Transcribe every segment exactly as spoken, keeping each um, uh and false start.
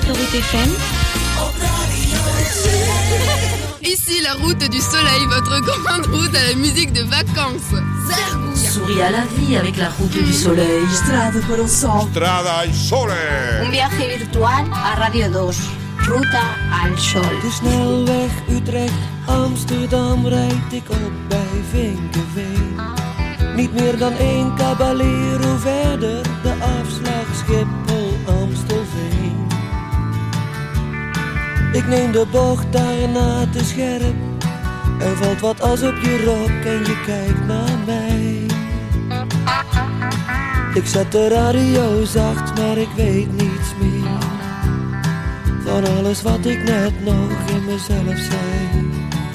Autoroute F M. Ici la route du soleil, votre grande route à la musique de vacances. Souris à la vie avec la route du soleil. Strada para o sol. Strada al sole. Un viaje virtual a Radio dos. Ruta al sol. De snelweg Utrecht, Amsterdam rijd ik op bij Vinkeveen. Niet meer dan één Caballero verder, de afslag Schiphol, Amstelveen. Ik neem de bocht daarna te scherp. Er valt wat as op je rok en je kijkt naar mij. Ik zet de radio zacht, maar ik weet niets meer van alles wat ik net nog in mezelf zei.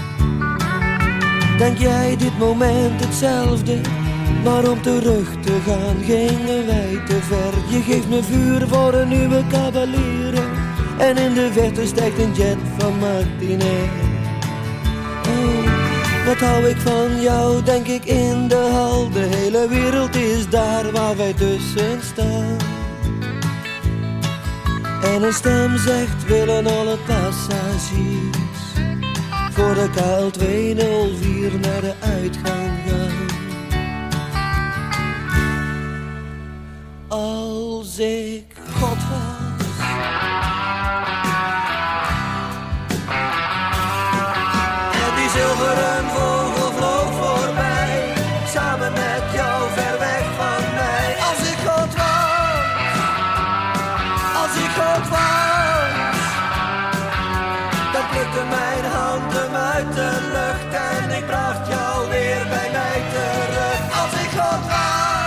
Denk jij dit moment hetzelfde? Maar om terug te gaan gingen wij te ver. Je geeft me vuur voor een nieuwe Caballero en in de verte stijgt een jet van Martinair. Oh, wat hou ik van jou, denk ik in de hal. De hele wereld is daar waar wij tussen staan. En een stem zegt, willen alle passagiers voor de K L tweehonderdvier naar de uitgang gaan. Als ik God was, en die zilveren vogel vloog voorbij, samen met jou ver weg van mij. Als ik God was, als ik God was, dan plukte mijn hand hem uit de lucht en ik bracht jou weer bij mij terug. Als ik God was.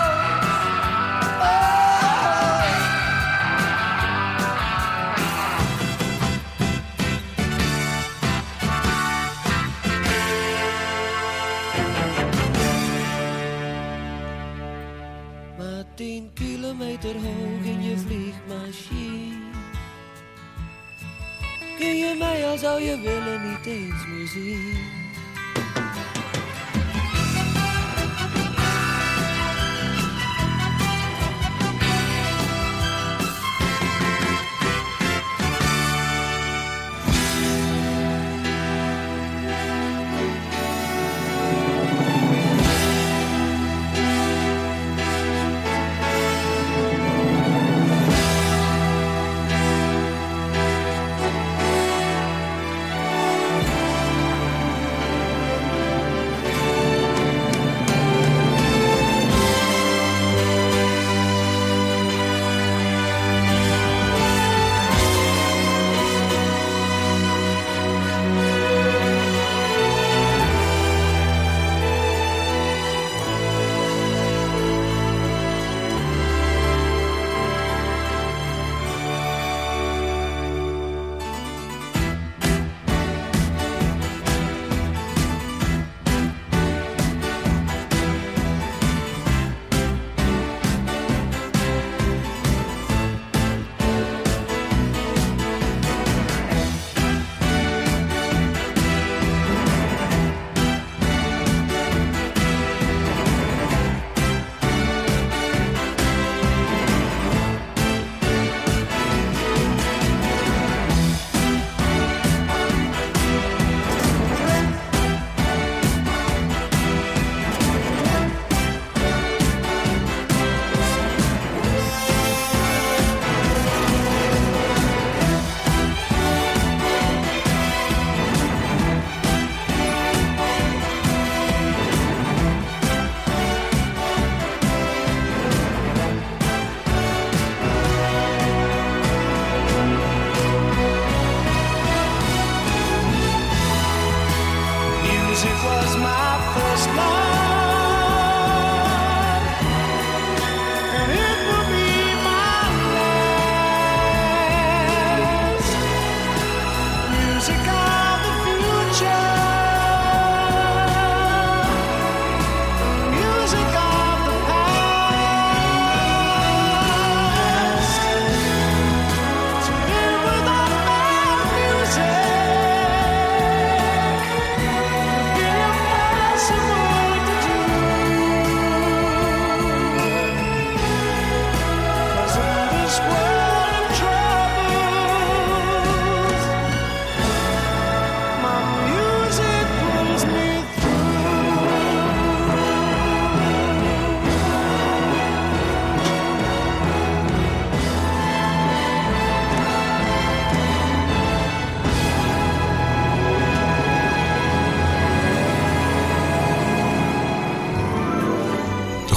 Tien kilometer hoog in je vliegmachine. Kun je mij al zou je willen niet eens meer zien.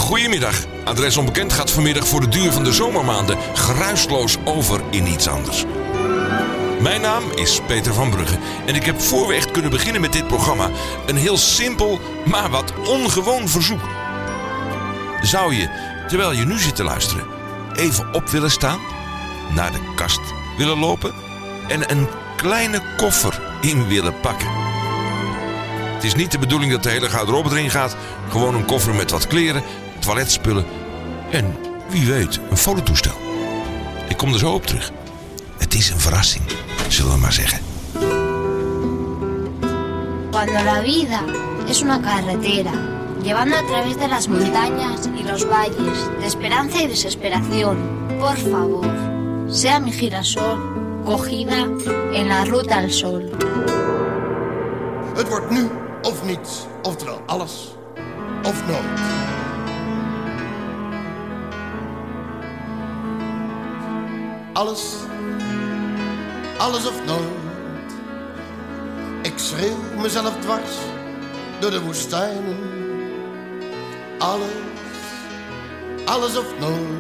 Goedemiddag. Adres onbekend gaat vanmiddag voor de duur van de zomermaanden geruisloos over in iets anders. Mijn naam is Peter van Brugge en ik heb voor we echt kunnen beginnen met dit programma een heel simpel, maar wat ongewoon verzoek. Zou je, terwijl je nu zit te luisteren, even op willen staan, naar de kast willen lopen en een kleine koffer in willen pakken? Het is niet de bedoeling dat de hele garderobe erin gaat. Gewoon een koffer met wat kleren, toiletspullen en wie weet een fototoestel. Ik kom er zo op terug. Het is een verrassing, zullen we maar zeggen. Cuando la vida es una carretera, llevando a través de las montañas y los valles, de esperanza y desesperación, por favor, sea mi girasol cogida en la ruta al sol. Het wordt nu of niets, oftewel alles of nooit. Alles, alles of nooit. Ik schreeuw mezelf dwars door de woestijnen. Alles, alles of nooit.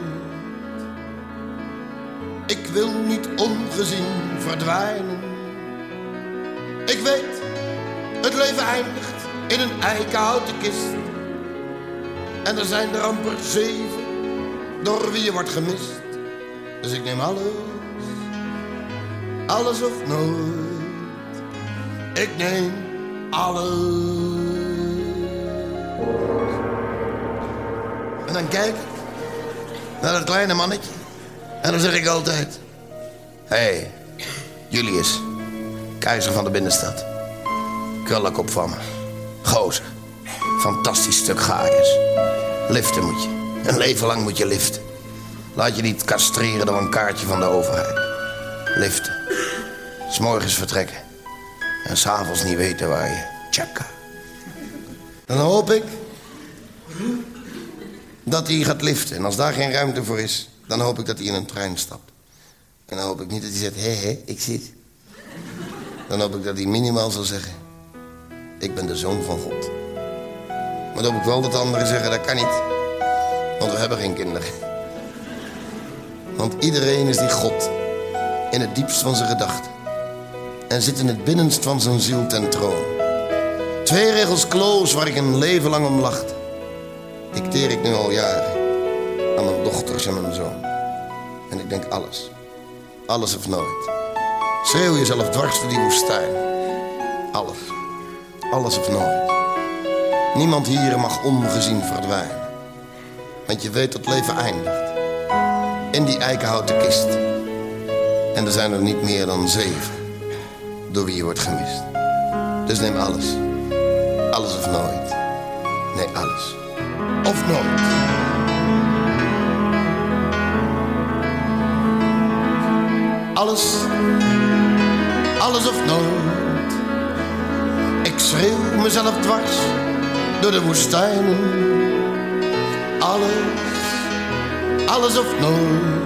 Ik wil niet ongezien verdwijnen. Ik weet, het leven eindigt in een eikenhouten kist. En er zijn er amper zeven door wie je wordt gemist. Dus ik neem alles, alles of nooit. Ik neem alles. En dan kijk ik naar dat kleine mannetje. En dan zeg ik altijd: hé, hey, Julius, keizer van de binnenstad. Krullenkop van me. Gozer. Fantastisch stuk gaaiers. Liften moet je. Een leven lang moet je liften. Laat je niet castreren door een kaartje van de overheid. Liften. 'S morgens vertrekken. En 's avonds niet weten waar je. Tjaka. Dan hoop ik dat hij gaat liften. En als daar geen ruimte voor is, dan hoop ik dat hij in een trein stapt. En dan hoop ik niet dat hij zegt: hé, hé, ik zit. Dan hoop ik dat hij minimaal zal zeggen: ik ben de zoon van God. Maar dan hoop ik wel dat de anderen zeggen: dat kan niet. Want we hebben geen kinderen. Want iedereen is die God. In het diepst van zijn gedachten. En zit in het binnenst van zijn ziel ten troon. Twee regels kloos waar ik een leven lang om lachte. Dicteer ik nu al jaren. Aan mijn dochters en mijn zoon. En ik denk alles. Alles of nooit. Schreeuw jezelf dwars door die woestijn. Alles. Alles of nooit. Niemand hier mag ongezien verdwijnen. Want je weet dat het leven eindigt. In die eikenhouten kist. En er zijn er niet meer dan zeven. Door wie je wordt gemist. Dus neem alles. Alles of nooit. Nee, alles. Of nooit. Alles. Alles of nooit. Ik schreeuw mezelf dwars door de woestijnen. Alles. Alles of nooit.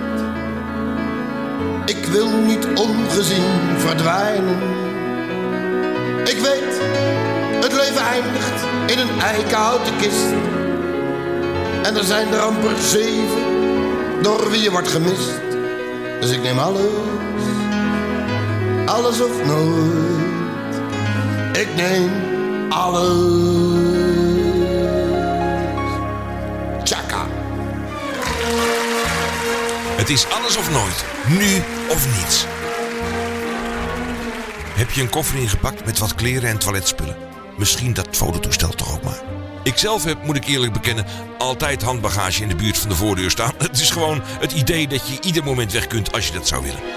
Ik wil niet ongezien verdwijnen. Ik weet, het leven eindigt in een eikenhouten kist. En er zijn er amper zeven door wie je wordt gemist. Dus ik neem alles, alles of nooit. Ik neem alles. Tjaka. Het is alles of nooit. Nu of niets. Heb je een koffer ingepakt met wat kleren en toiletspullen? Misschien dat fototoestel toch ook maar. Ikzelf heb, moet ik eerlijk bekennen, altijd handbagage in de buurt van de voordeur staan. Het is gewoon het idee dat je ieder moment weg kunt als je dat zou willen.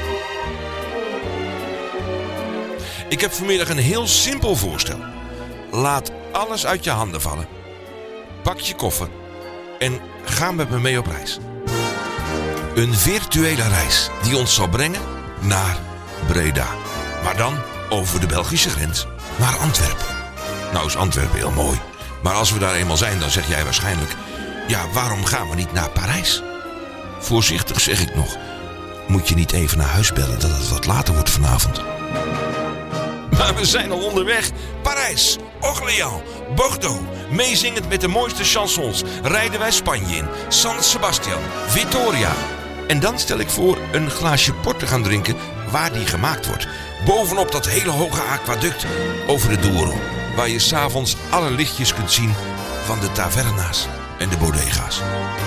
Ik heb vanmiddag een heel simpel voorstel. Laat alles uit je handen vallen. Pak je koffer en ga met me mee op reis. Een virtuele reis die ons zal brengen naar Breda. Maar dan over de Belgische grens naar Antwerpen. Nou is Antwerpen heel mooi. Maar als we daar eenmaal zijn, dan zeg jij waarschijnlijk: ja, waarom gaan we niet naar Parijs? Voorzichtig zeg ik nog. Moet je niet even naar huis bellen dat het wat later wordt vanavond? Maar we zijn al onderweg. Parijs, Orléans, Bordeaux, Meezingend met de mooiste chansons rijden wij Spanje in. San Sebastian, Vitoria. En dan stel ik voor een glaasje port te gaan drinken waar die gemaakt wordt. Bovenop dat hele hoge aquaduct over de Douro. Waar je 's avonds alle lichtjes kunt zien van de taverna's en de bodega's.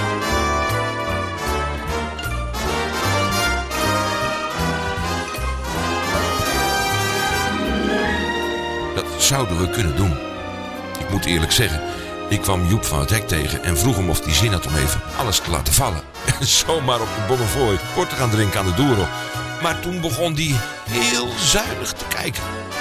Dat zouden we kunnen doen. Ik moet eerlijk zeggen, ik kwam Joep van het Hek tegen en vroeg hem of hij zin had om even alles te laten vallen. En zomaar op de Bonnefoy port te gaan drinken aan de Douro. Maar toen begon hij heel zuinig te kijken.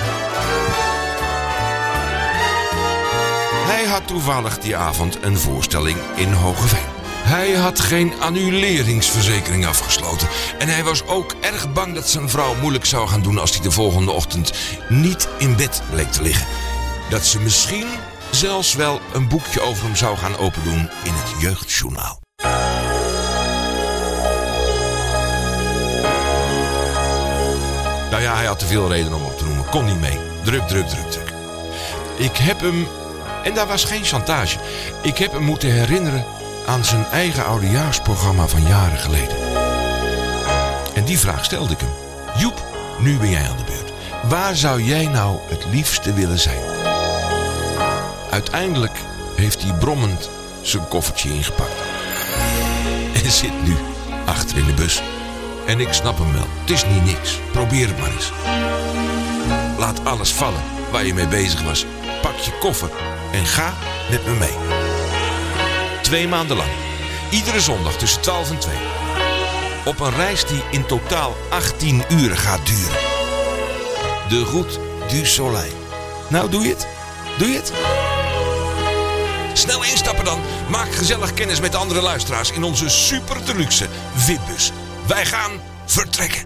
Hij had toevallig die avond een voorstelling in Hoogeveen. Hij had geen annuleringsverzekering afgesloten. En hij was ook erg bang dat zijn vrouw moeilijk zou gaan doen als hij de volgende ochtend niet in bed bleek te liggen. Dat ze misschien zelfs wel een boekje over hem zou gaan opendoen in het Jeugdjournaal. Nou ja, hij had te veel reden om op te noemen. Kon niet mee. Druk, druk, druk, druk. Ik heb hem, en daar was geen chantage, ik heb hem moeten herinneren aan zijn eigen oudejaarsprogramma van jaren geleden. En die vraag stelde ik hem. Joep, nu ben jij aan de beurt. Waar zou jij nou het liefste willen zijn? Uiteindelijk heeft hij brommend zijn koffertje ingepakt. En zit nu achter in de bus. En ik snap hem wel. Het is niet niks. Probeer het maar eens. Laat alles vallen waar je mee bezig was. Pak je koffer en ga met me mee. Twee maanden lang. Iedere zondag tussen twaalf en twee. Op een reis die in totaal achttien uren gaat duren. De Route du Soleil. Nou, doe je het? Doe je het? Snel instappen dan. Maak gezellig kennis met de andere luisteraars in onze super deluxe V I P-bus. Wij gaan vertrekken.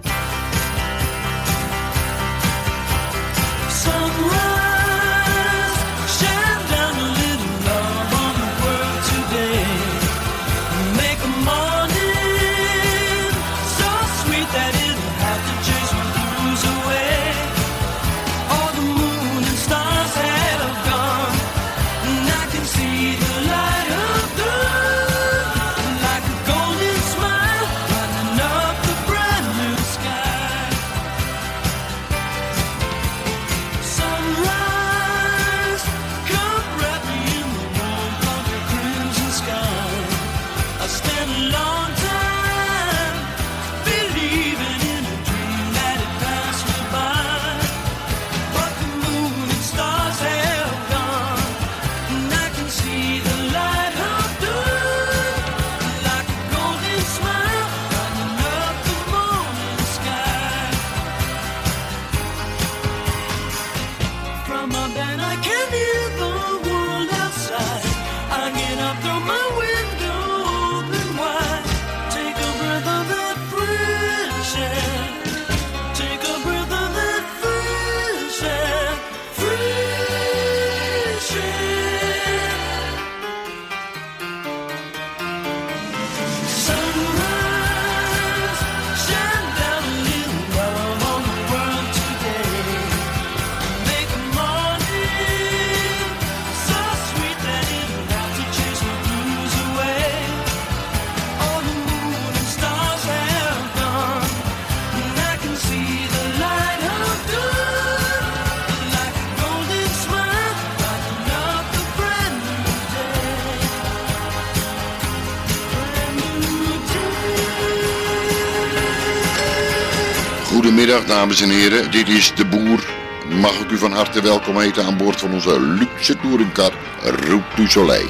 Goedemiddag dames en heren, dit is De Boer. Mag ik u van harte welkom heten aan boord van onze luxe touringcar Route du Soleil.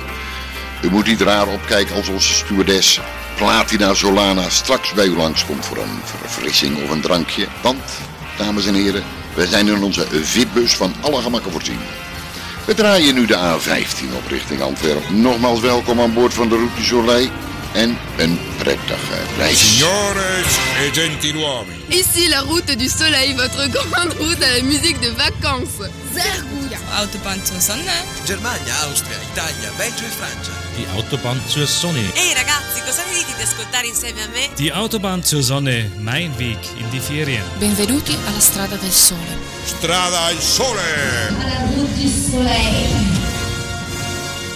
U moet niet raar opkijken als onze stewardess Platina Solana straks bij u langskomt voor een verfrissing of een drankje. Want, dames en heren, wij zijn in onze V I P-bus van alle gemakken voorzien. We draaien nu de A vijftien op richting Antwerpen. Nogmaals welkom aan boord van de Route du Soleil. En een prettige reis. Signores e gentiluomini. Ici la Route du Soleil, votre grande route à la musique de vacances. Sehr gut. Autobahn zur Sonne. Germania, Austria, Italia, Belgio e Francia. Die Autobahn zur Sonne. Ehi ragazzi, cosa ne dite di ascoltare insieme a me? Die Autobahn zur Sonne, mein Weg in die Ferien. Benvenuti alla Strada del Sole. Strada al Sole. Alla Route du Soleil.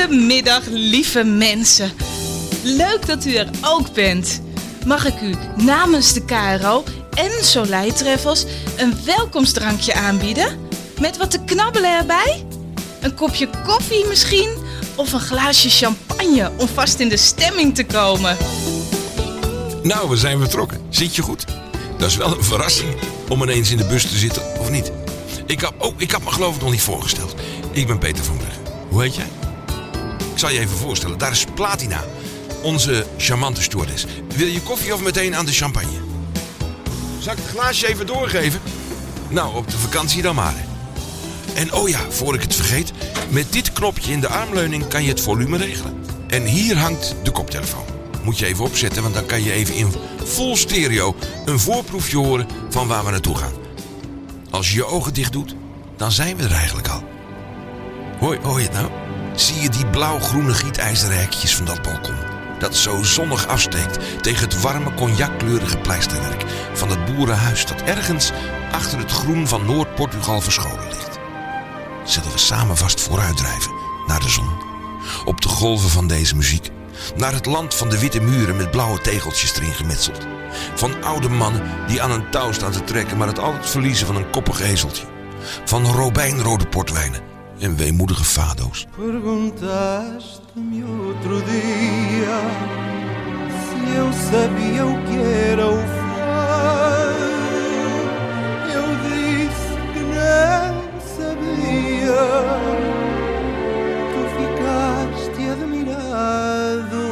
Goedemiddag, lieve mensen. Leuk dat u er ook bent. Mag ik u namens de K R O en Soleil Travels een welkomstdrankje aanbieden? Met wat te knabbelen erbij? Een kopje koffie misschien? Of een glaasje champagne om vast in de stemming te komen? Nou, we zijn vertrokken. Zit je goed? Dat is wel een verrassing om ineens in de bus te zitten, of niet? Ik had, oh, ik had me geloof ik nog niet voorgesteld. Ik ben Peter van Brugge. Hoe heet jij? Ik zal je even voorstellen. Daar is Platina, onze charmante stewardess. Wil je koffie of meteen aan de champagne? Zal ik het glaasje even doorgeven? Nou, op de vakantie dan maar. En oh ja, voor ik het vergeet. Met dit knopje in de armleuning kan je het volume regelen. En hier hangt de koptelefoon. Moet je even opzetten, want dan kan je even in vol stereo een voorproefje horen van waar we naartoe gaan. Als je je ogen dicht doet, dan zijn we er eigenlijk al. Hoor, hoor je het nou? Zie je die blauw-groene gietijzeren hekjes van dat balkon? Dat zo zonnig afsteekt tegen het warme cognackleurige pleisterwerk van het boerenhuis dat ergens achter het groen van Noord-Portugal verscholen ligt. Zullen we samen vast vooruitdrijven naar de zon? Op de golven van deze muziek. Naar het land van de witte muren met blauwe tegeltjes erin gemetseld. Van oude mannen die aan een touw staan te trekken, maar het altijd verliezen van een koppig ezeltje. Van robijnrode portwijnen en weemoedige fado's. Perguntaste-me outro dia se eu sabia o que era o fim. Eu disse que não sabia. Tu ficaste admirado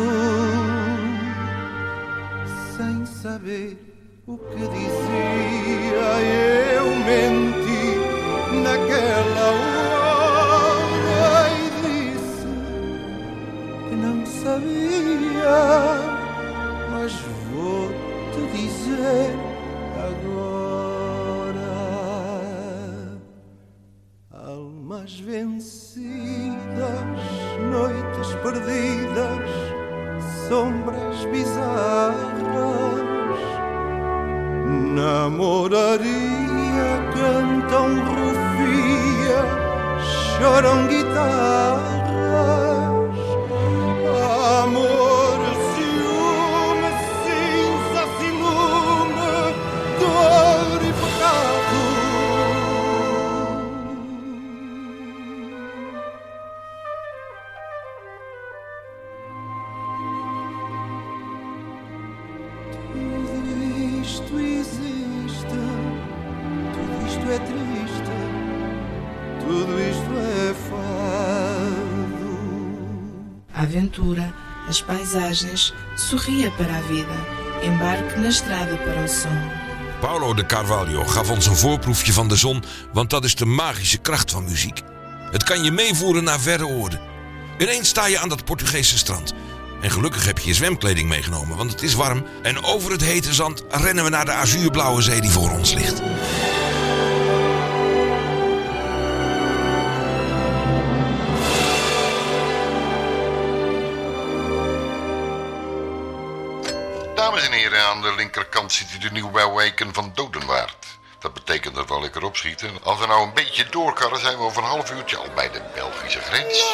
sem saber o que dizia. Eu menti naquela hora e disse que não sabia, mas vou-te dizer agora. Almas vencidas, noites perdidas, sombras bizarras. Namoraria, cantam rufia, choram guitarras. Amor, ciúme, cinza, ciúme, dor e pecado. Tudo isto existe, tudo isto é triste, tudo isto é fado. A aventura, as paisagens, sorria para a vida, embarque na estrada para o som. Paulo de Carvalho gaf ons een voorproefje van de zon, want dat is de magische kracht van muziek. Het kan je meevoeren naar verre oorden. Ineens sta je aan dat Portugese strand. En gelukkig heb je je zwemkleding meegenomen, want het is warm. En over het hete zand rennen we naar de azuurblauwe zee die voor ons ligt. Dames en heren, aan de linkerkant ziet u de nieuwe wijken van Dodenwaard. Dat betekent dat we lekker opschieten. Als we nou een beetje doorkarren, zijn we over een half uurtje al bij de Belgische grens.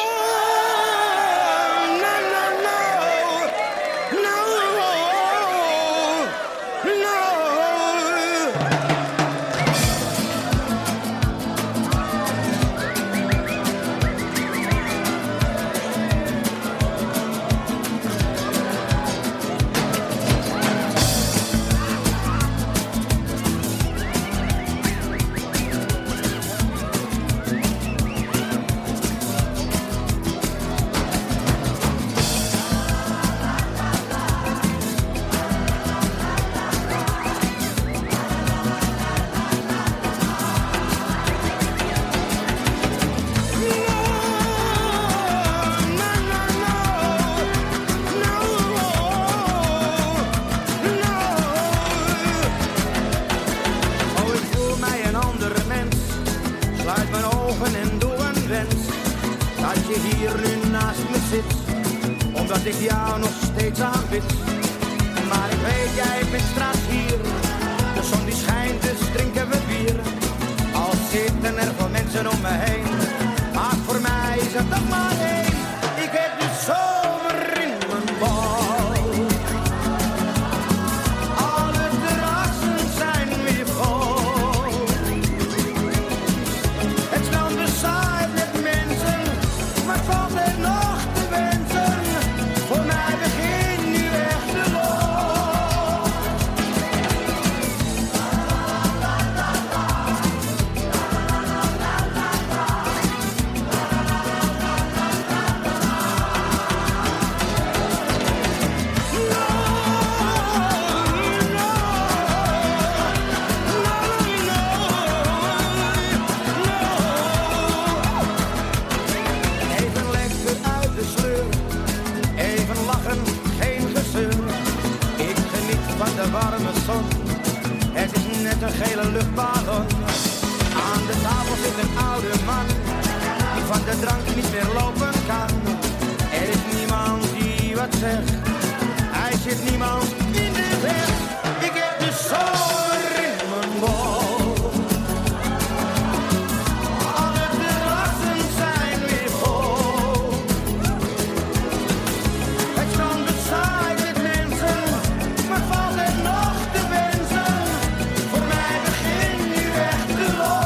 Omdat ik jou nog steeds aanbid. Maar ik weet, jij bent straks hier. De zon die schijnt, dus drinken we bier. Al zitten er veel mensen om me heen. Maar voor mij is het nog maar één. Ik drankje niet meer lopen kan. Er is niemand die wat zegt. Hij zit niemand in de weg. Ik heb de zomer in mijn bol. Alle terrassen zijn weer vol. Het strand bezaaid met mensen, maar valt er nog te wensen. Voor mij begint nu echt de lol.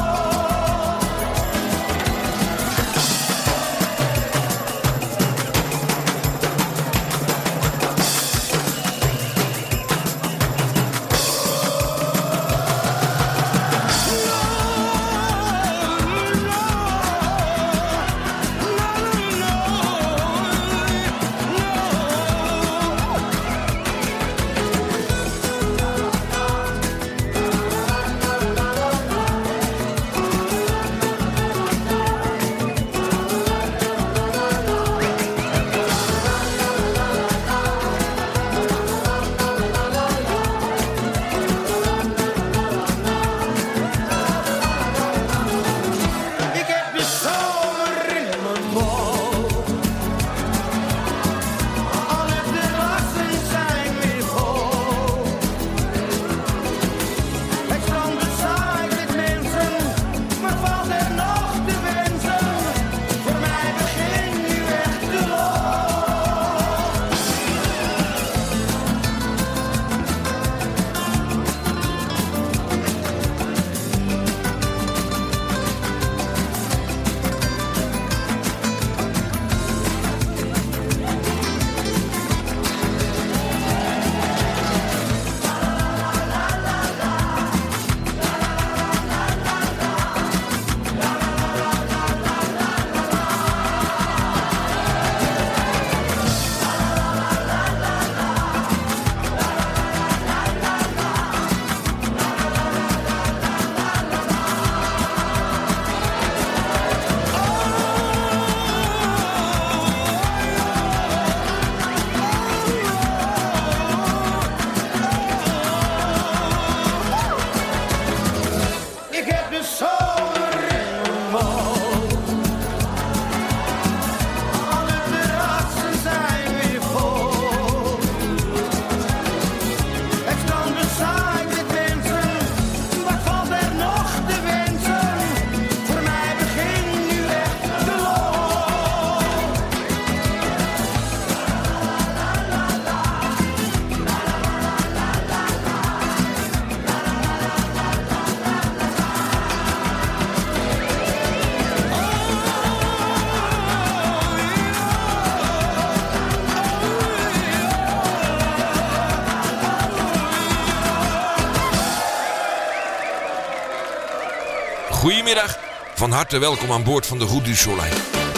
Goedemiddag, van harte welkom aan boord van de Route du Soleil.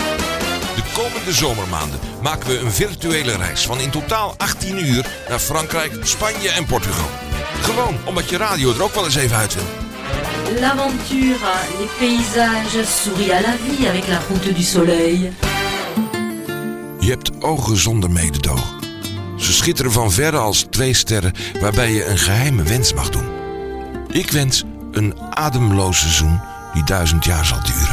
De komende zomermaanden maken we een virtuele reis van in totaal achttien uur naar Frankrijk, Spanje en Portugal. Gewoon omdat je radio er ook wel eens even uit wil. L'aventure, les paysages, souris à la vie avec la Route du Soleil. Je hebt ogen zonder mededogen. Ze schitteren van verre als twee sterren waarbij je een geheime wens mag doen. Ik wens een ademloze zoen die duizend jaar zal duren.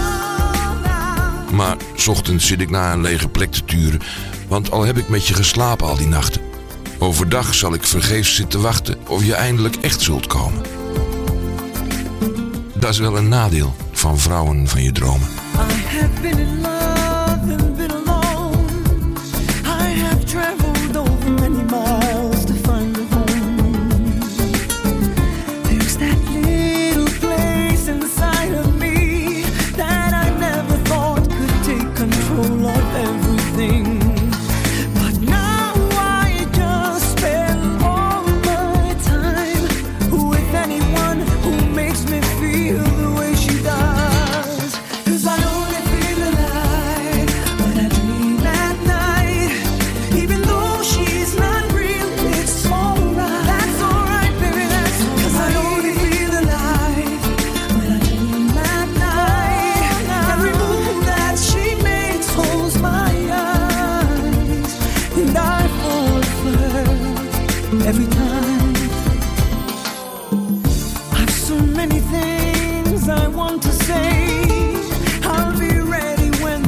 Maar 's ochtends zit ik naar een lege plek te turen, want al heb ik met je geslapen al die nachten. Overdag zal ik vergeefs zitten wachten of je eindelijk echt zult komen. Dat is wel een nadeel van vrouwen van je dromen. I have been in love and been alone. I have traveled over many miles to find a home. There's that little place inside of me that I never thought could take control of everything. But now I just spend all my time with anyone who makes me feel the way she does. 'Cause I only feel alive when I dream at night. Even though she's not real, it's alright. That's alright, baby, that's alright. 'Cause I only feel alive when I dream at night. Every move that she makes holds my eyes, and I fall for her every time. I've so many things I want to say. I'll be ready when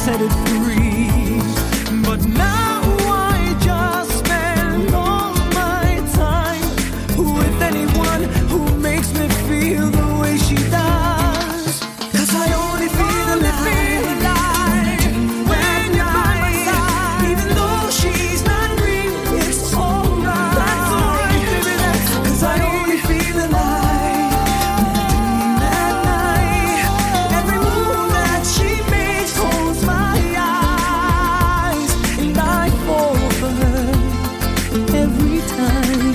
set it free. But now I just spend all my time with anyone who makes me feel the way she does. 'Cause I only feel alive when you're by my side. Even though she's not real, it's alright. That's alright, baby, that's alright. 'Cause I only feel alive when I dream at night. Every move that she makes holds my eyes, and I fall for her every time.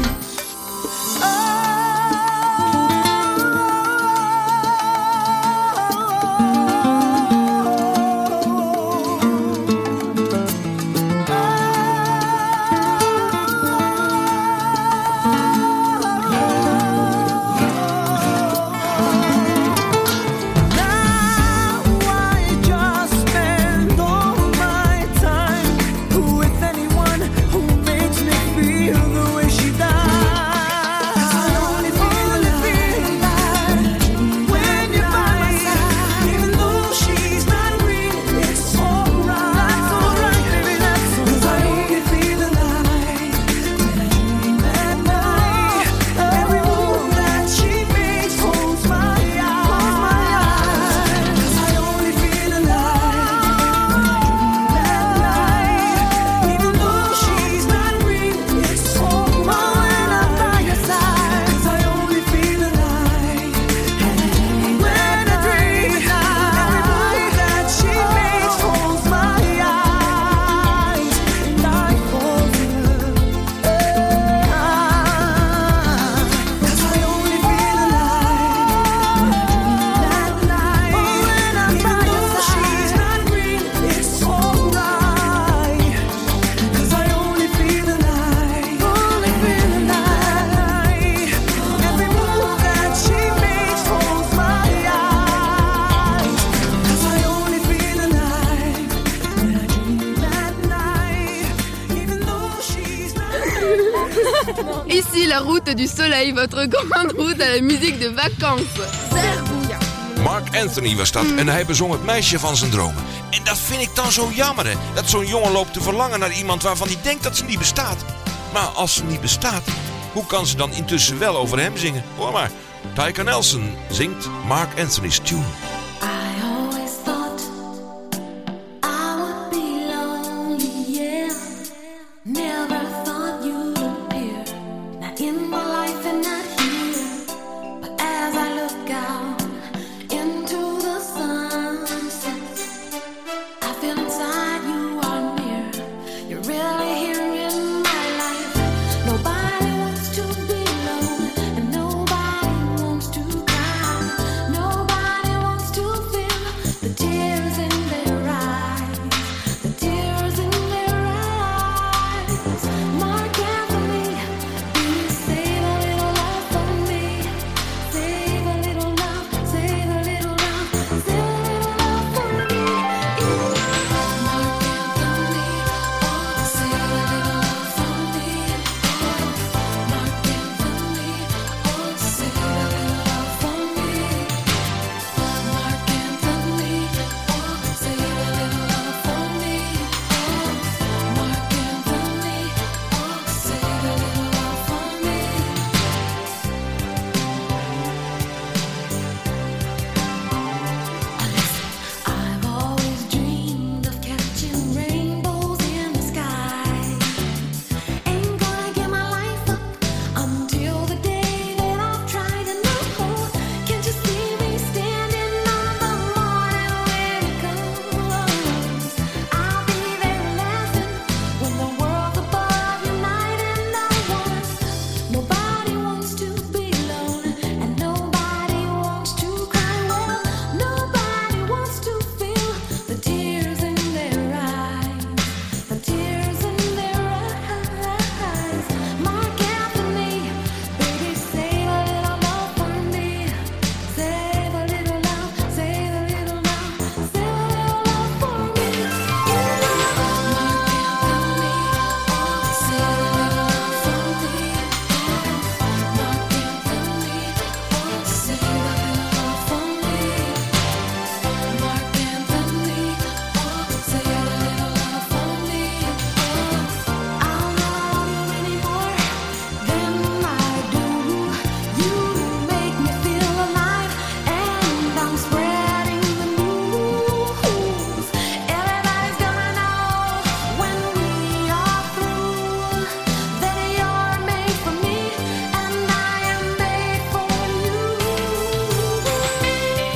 Ici la route du soleil, votre grande route à la musique de vacances. Mark Anthony was dat en hij bezong het meisje van zijn dromen. En dat vind ik dan zo jammer, hè? Dat zo'n jongen loopt te verlangen naar iemand waarvan hij denkt dat ze niet bestaat. Maar als ze niet bestaat, hoe kan ze dan intussen wel over hem zingen? Hoor maar, Tyka Nelson zingt Mark Anthony's tune. Nobody wants to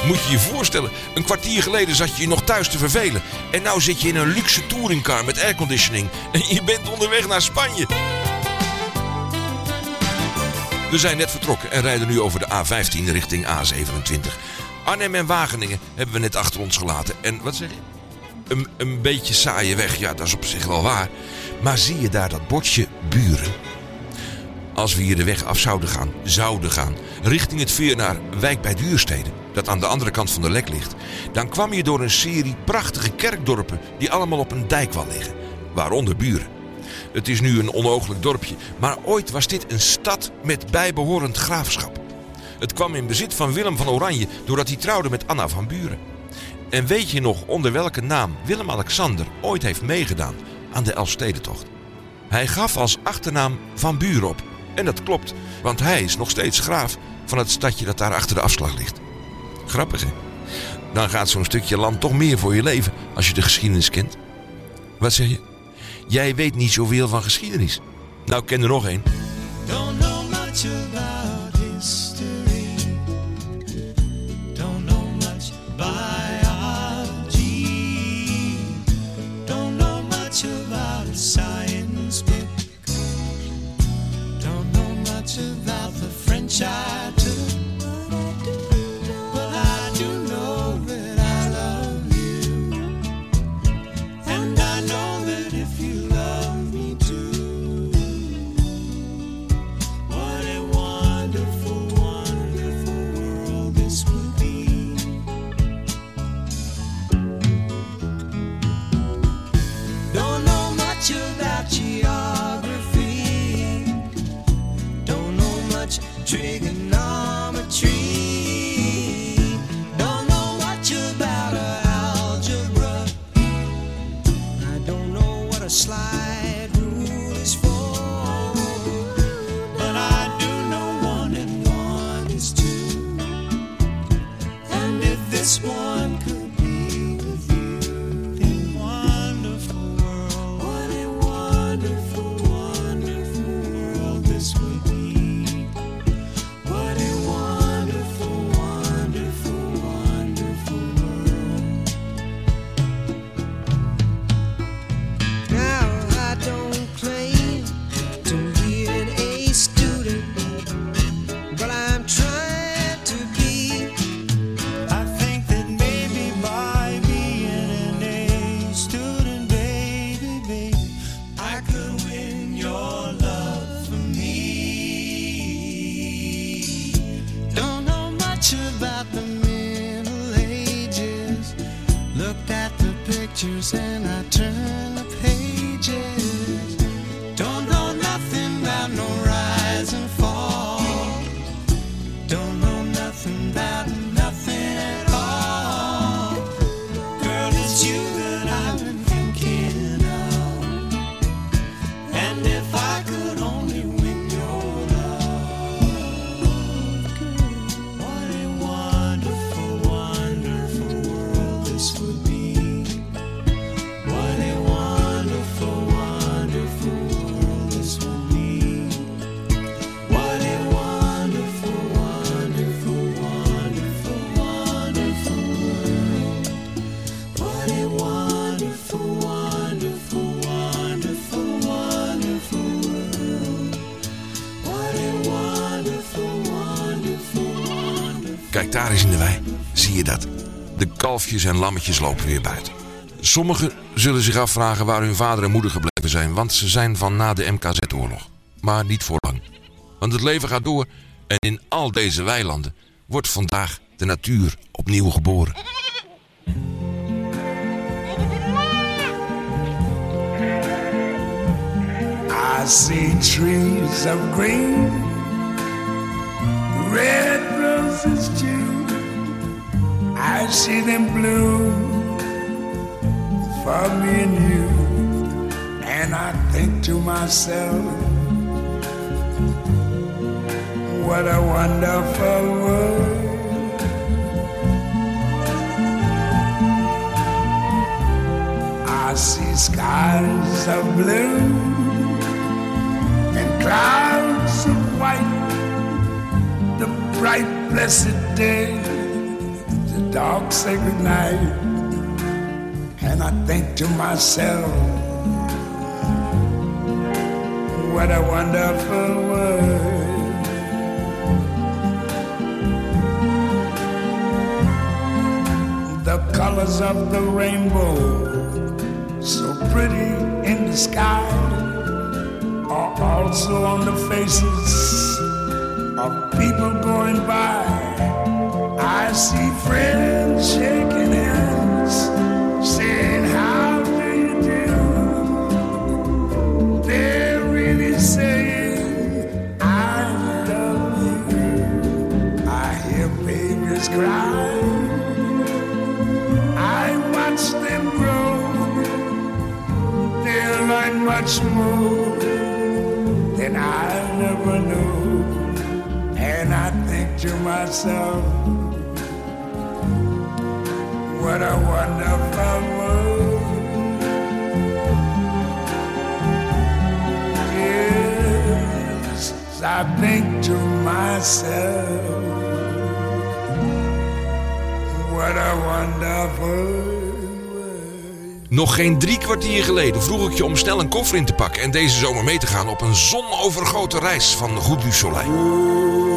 Moet je je voorstellen, een kwartier geleden zat je je nog thuis te vervelen. En nou zit je in een luxe touringcar met airconditioning. En je bent onderweg naar Spanje. We zijn net vertrokken en rijden nu over de A vijftien richting A zevenentwintig. Arnhem en Wageningen hebben we net achter ons gelaten. En wat zeg je? Een, een beetje saaie weg, ja, dat is op zich wel waar. Maar zie je daar dat bordje Buren? Als we hier de weg af zouden gaan, zouden gaan, richting het veer naar Wijk bij Duurstede, dat aan de andere kant van de Lek ligt, dan kwam je door een serie prachtige kerkdorpen die allemaal op een dijkwal liggen, waaronder Buren. Het is nu een onooglijk dorpje, maar ooit was dit een stad met bijbehorend graafschap. Het kwam in bezit van Willem van Oranje doordat hij trouwde met Anna van Buren. En weet je nog onder welke naam Willem-Alexander ooit heeft meegedaan aan de Elfstedentocht? Hij gaf als achternaam Van Buren op. En dat klopt, want hij is nog steeds graaf van het stadje dat daar achter de afslag ligt. Grappig, hè? Dan gaat zo'n stukje land toch meer voor je leven als je de geschiedenis kent. Wat zeg je? Jij weet niet zoveel van geschiedenis. Nou, ik ken er nog één. Don't know much about history. Don't know much biology. Don't know much about a science book. Don't know much about the French I took. But I do know that I love you. And I know that if you love me too. What a wonderful, wonderful world this would be. Don't know much about geography. Don't know much trigonometry. Don't know much about algebra. I don't know what a slide rule is for. But I do know one and one is two. And if this one could be with you, then wonderful world. What a wonderful, wonderful world this would be. What a wonderful, wonderful, wonderful world. Now I don't claim to be an A student, but I'm trying to be. I think that maybe by being an A student, baby, baby, I could win your love for me. Don't know much about the Middle Ages. Looked at the pictures and I turned the pages. Don't know nothing about no rise and fall. Don't know nothing about nothing at all. Girl, it's you that I've been thinking of. And if I could only win your love, girl, what a wonderful, wonderful world this would be. What a wonderful, wonderful world this would be. What a wonderful, wonderful, wonderful, wonderful world. What a wonderful, wonderful, wonderful, wonderful world. What a wonderful, wonderful, wonderful. Kijk, daar is in de wei. Zie je dat? De kalfjes en lammetjes lopen weer buiten. Sommigen zullen zich afvragen waar hun vader en moeder gebleven zijn, want ze zijn van na de M K Z-oorlog. Maar niet voor lang. Want het leven gaat door en in al deze weilanden wordt vandaag de natuur opnieuw geboren. I see trees of green, red roses too. I see them bloom for me and you. And I think to myself, what a wonderful world. I see skies of blue and clouds of white, the bright blessed day, the dark sacred night, and I think to myself, what a wonderful world. The colors of the rainbow, so pretty in the sky, are also on the faces of people going by. I see friends shaking hands, saying, how do you do? They're really saying, I love you. I hear babies cry, I watch them grow. They'll learn much more than I never knew. And I think to myself, what a wonderful world. Yes, I think to myself, what a wonderful. Nog geen drie kwartier geleden vroeg ik je om snel een koffer in te pakken en deze zomer mee te gaan op een zonovergoten reis van Route du Soleil.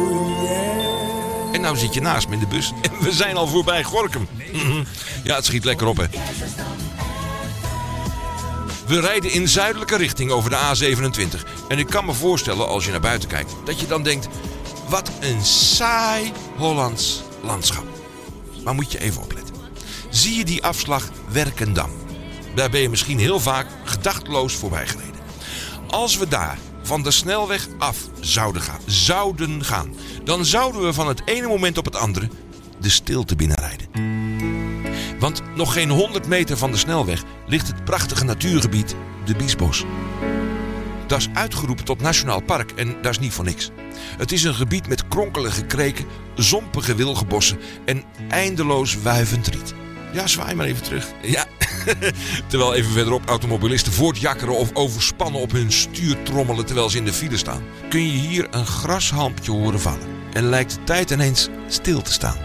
En nou zit je naast me in de bus en we zijn al voorbij Gorinchem. Ja, het schiet lekker op, hè. We rijden in zuidelijke richting over de A zevenentwintig. En ik kan me voorstellen, als je naar buiten kijkt, dat je dan denkt, wat een saai Hollands landschap. Maar moet je even opletten. Zie je die afslag Werkendam? Daar ben je misschien heel vaak gedachteloos voorbij gereden. Als we daar van de snelweg af zouden gaan, zouden gaan, dan zouden we van het ene moment op het andere de stilte binnenrijden. Want nog geen honderd meter van de snelweg ligt het prachtige natuurgebied de Biesbos. Dat is uitgeroepen tot nationaal park en dat is niet voor niks. Het is een gebied met kronkelige kreken, zompige wilgenbossen en eindeloos wuivend riet. Ja, zwaai maar even terug. Ja. Terwijl even verderop automobilisten voortjakkeren of overspannen op hun stuur trommelen terwijl ze in de file staan, kun je hier een grashalmpje horen vallen. En lijkt de tijd ineens stil te staan.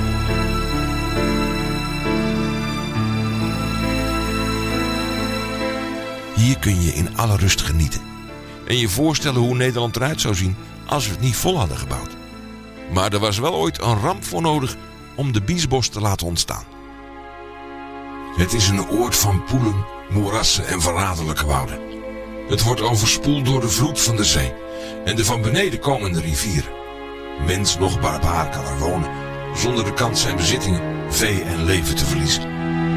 Hier kun je in alle rust genieten. En je voorstellen hoe Nederland eruit zou zien als we het niet vol hadden gebouwd. Maar er was wel ooit een ramp voor nodig om de Biesbos te laten ontstaan. Het is een oord van poelen, moerassen en verraderlijke wouden. Het wordt overspoeld door de vloed van de zee en de van beneden komende rivieren. Mens nog barbaar kan er wonen, zonder de kans zijn bezittingen, vee en leven te verliezen.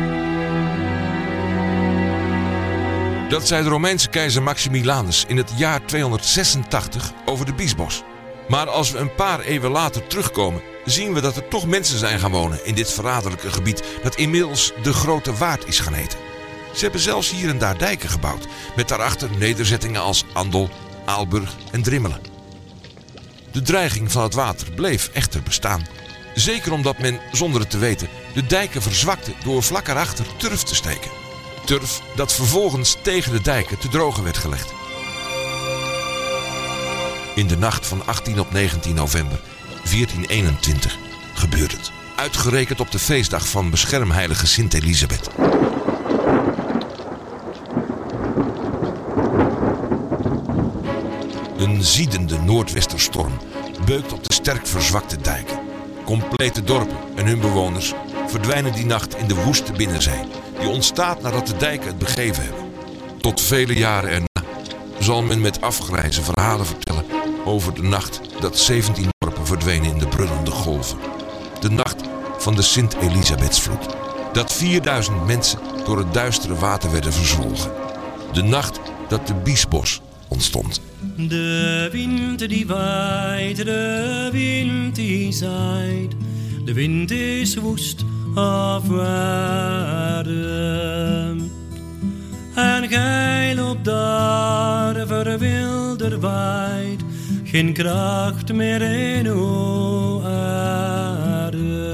Dat zei de Romeinse keizer Maximilanus in het jaar tweehonderdzesentachtig over de Biesbos. Maar als we een paar eeuwen later terugkomen, zien we dat er toch mensen zijn gaan wonen in dit verraderlijke gebied dat inmiddels de Grote Waard is gaan heten. Ze hebben zelfs hier en daar dijken gebouwd, met daarachter nederzettingen als Andel, Aalburg en Drimmelen. De dreiging van het water bleef echter bestaan. Zeker omdat men, zonder het te weten, de dijken verzwakte door vlak erachter turf te steken. Turf dat vervolgens tegen de dijken te drogen werd gelegd. In de nacht van achttien op negentien november veertien eenentwintig gebeurde het. Uitgerekend op de feestdag van beschermheilige Sint Elisabeth. Een ziedende noordwesterstorm beukt op de sterk verzwakte dijken. Complete dorpen en hun bewoners verdwijnen die nacht in de woeste binnenzee, die ontstaat nadat de dijken het begeven hebben. Tot vele jaren erna zal men met afgrijzen verhalen vertellen over de nacht dat zeventien dorpen verdwenen in de brullende golven. De nacht van de Sint Elisabethsvloed. Dat vierduizend mensen door het duistere water werden verzwolgen. De nacht dat de Biesbos ontstond. De wind die waait, de wind die zaait. De wind is woest op aarde. En gij loopt daar verwilderwijd, geen kracht meer in uw aarde.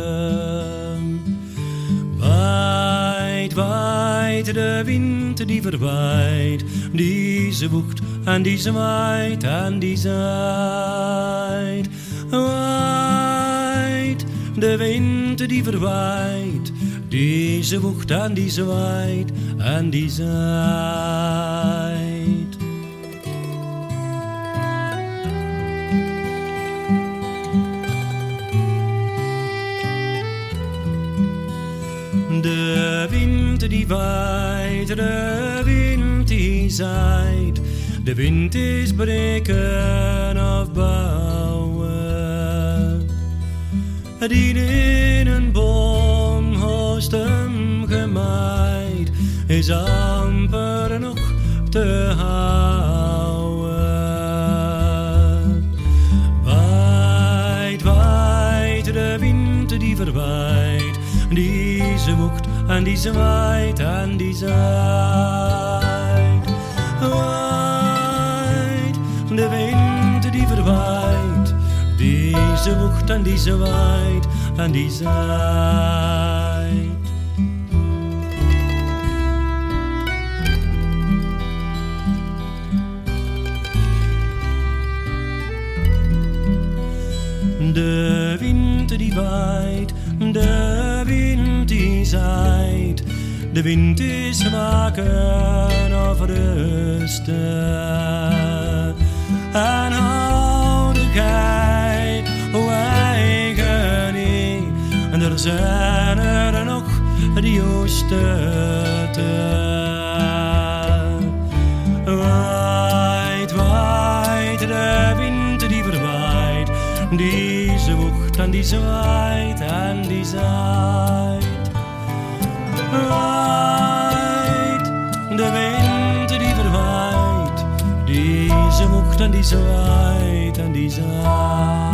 Waait, waait de wind die verwaait, die zwoegt en die zwaait en die zaait. Waait, de wind die verwaait, deze woegt en die zwaait en die zaait. De wind die waait, de wind die zaait, de wind is breken of bouwen, die in een boom hoest hem gemaaid, is amper nog te houden. Waait, waait, de wind die verwaait, die zwoegt en die zwaait en die zaait. Waait, de wind die verwaait, die zwoegt en die zwaait en die zaait. De wind die waait, de wind die zaait, de wind is waken of rusten. En oudigheid, eigen niet, en er zijn er nog die oosten. Waait, waait, de wind die verwaait, die zwoegt en die zwaait en die zaait. Waait, de wind die verwaait, die zwoegt en die zwaait en die zaait.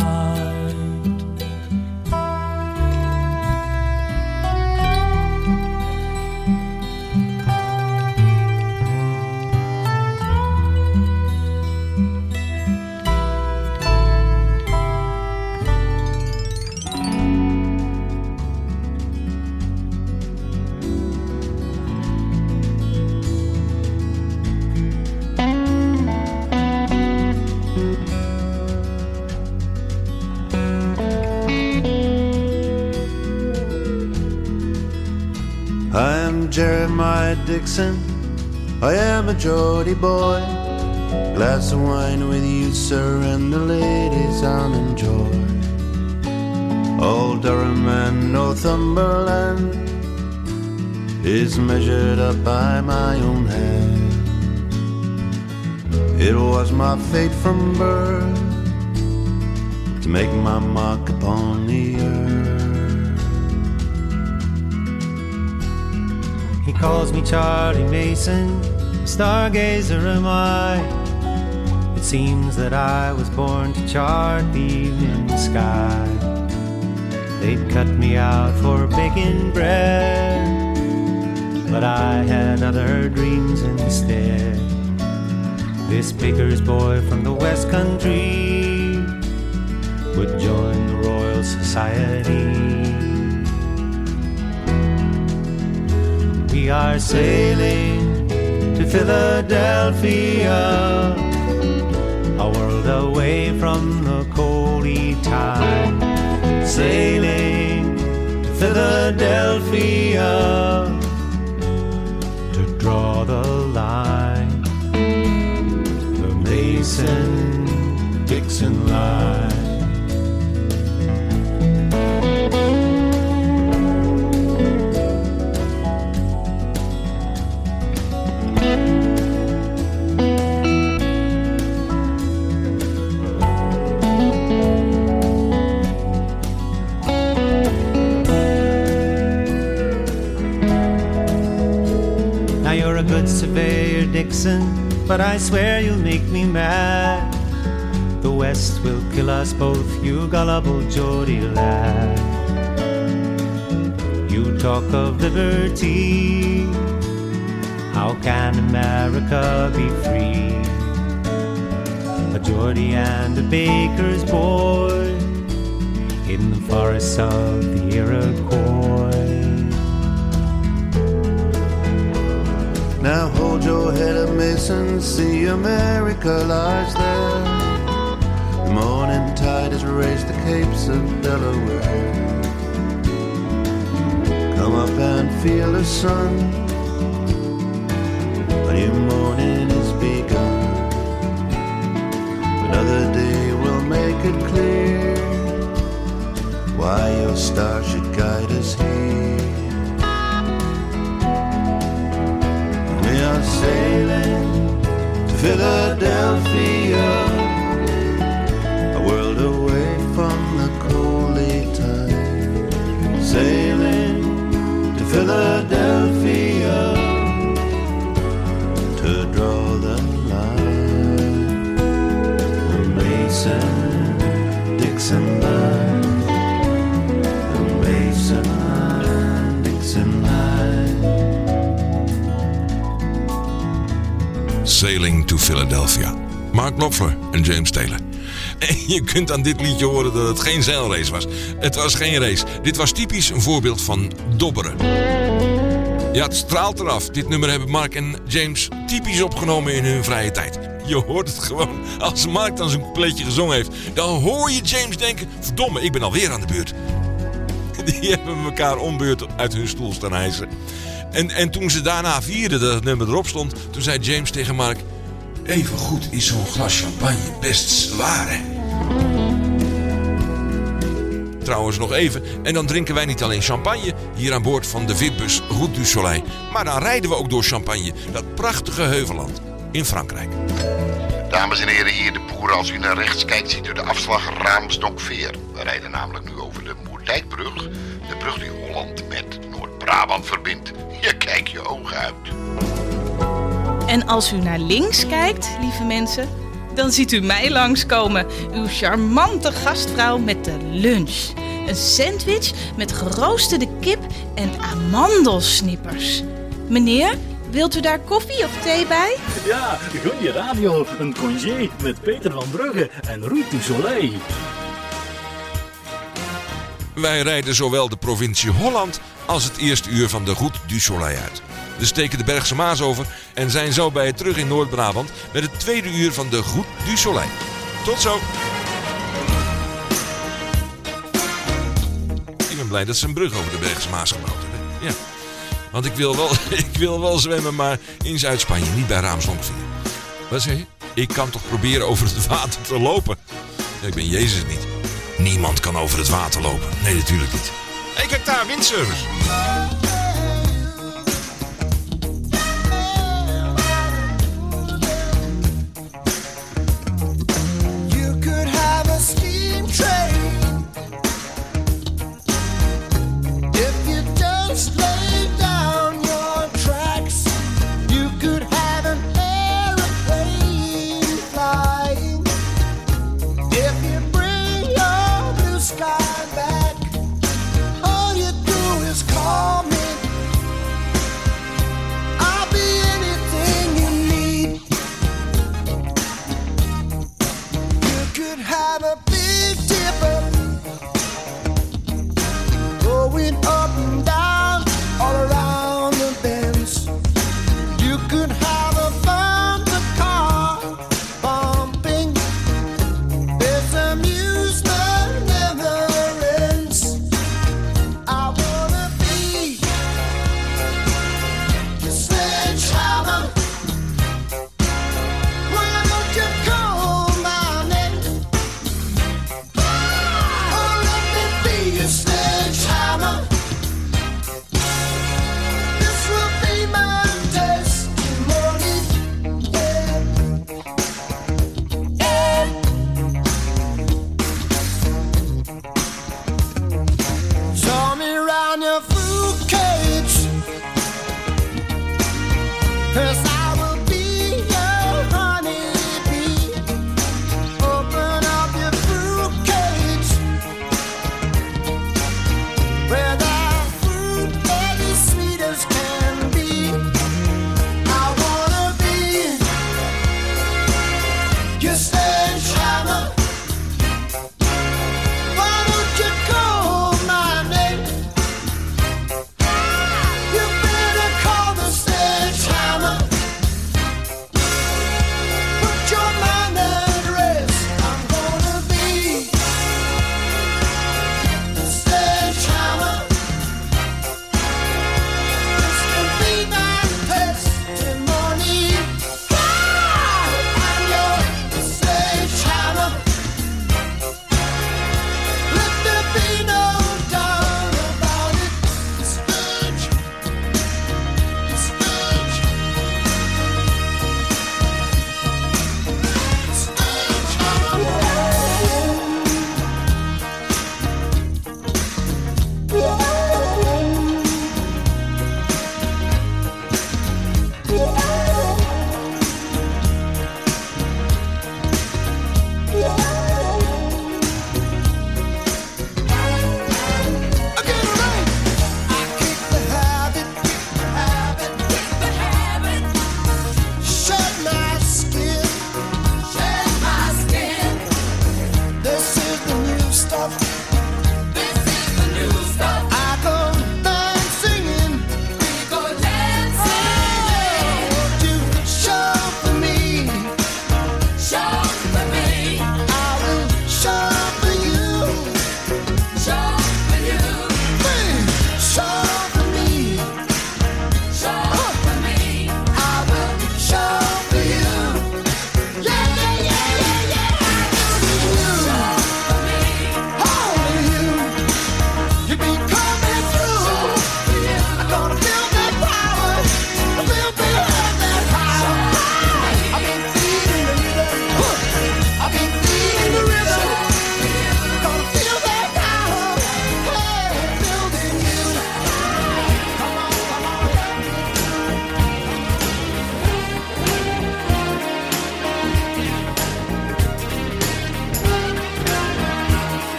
Jeremiah Dixon, I am a Geordie boy. Glass of wine with you, sir, and the ladies I'll enjoy. Old Durham and Northumberland is measured up by my own hand. It was my fate from birth to make my mark upon the earth. He calls me Charlie Mason, stargazer am I. It seems that I was born to chart the evening sky. They'd cut me out for baking bread, but I had other dreams instead. This baker's boy from the West Country would join the Royal Society. We are sailing to Philadelphia, a world away from the coldy tide. Sailing to Philadelphia to draw the line, the Mason-Dixon line. Surveyor Dixon, but I swear you'll make me mad. The West will kill us both, you gullible Geordie lad. You talk of liberty, how can America be free? A Geordie and a baker's boy in the forests of the Iroquois. Now hold your head up, Mason, see America lies there. The morning tide has raised the capes of Delaware. Come up and feel the sun. A new morning is begun. Another day will make it clear why your star should guide us here. We are sailing to Philadelphia, a world away from the coldly tide. Sailing to Philadelphia to draw the line. The Mason-Dixon line. The Mason-Dixon line. Sailing to Philadelphia. Mark Knopfler en James Taylor. En je kunt aan dit liedje horen dat het geen zeilrace was. Het was geen race. Dit was typisch een voorbeeld van dobberen. Ja, het straalt eraf. Dit nummer hebben Mark en James typisch opgenomen in hun vrije tijd. Je hoort het gewoon. Als Mark dan zo'n coupletje gezongen heeft, dan hoor je James denken: verdomme, ik ben alweer aan de beurt. Die hebben elkaar ombeurt uit hun stoel staan hijsen. En, en toen ze daarna vierden dat het nummer erop stond, toen zei James tegen Mark: even goed is zo'n glas champagne best zwaar, hè? Trouwens nog even, en dan drinken wij niet alleen champagne hier aan boord van de V I P-bus Route du Soleil, maar dan rijden we ook door Champagne, dat prachtige heuvelland in Frankrijk. Dames en heren, hier de boeren. Als u naar rechts kijkt, ziet u de afslag Raamsdonk-Veer. We rijden namelijk nu over de Moerdijkbrug, de brug die Holland met Noord-Brabant verbindt. Je kijkt je ogen uit. En als u naar links kijkt, lieve mensen, dan ziet u mij langskomen. Uw charmante gastvrouw met de lunch. Een sandwich met geroosterde kip en amandelsnippers. Meneer, wilt u daar koffie of thee bij? Ja, goeie radio. Een congé met Peter van Brugge en Route du Soleil. Wij rijden zowel de provincie Holland als het eerste uur van de Route du Soleil uit. We steken de Bergse Maas over en zijn zo bij het terug in Noord-Brabant met het tweede uur van de Route du Soleil. Tot zo! Ik ben blij dat ze een brug over de Bergse Maas gebouwd hebben. Ja, want ik wil wel, ik wil wel zwemmen, maar in Zuid-Spanje, niet bij Raamsdonk-Veer. Wat zeg je? Ik kan toch proberen over het water te lopen? Ja, ik ben Jezus niet. Niemand kan over het water lopen. Nee, natuurlijk niet. Hé, hey, kijk daar, windsurfers.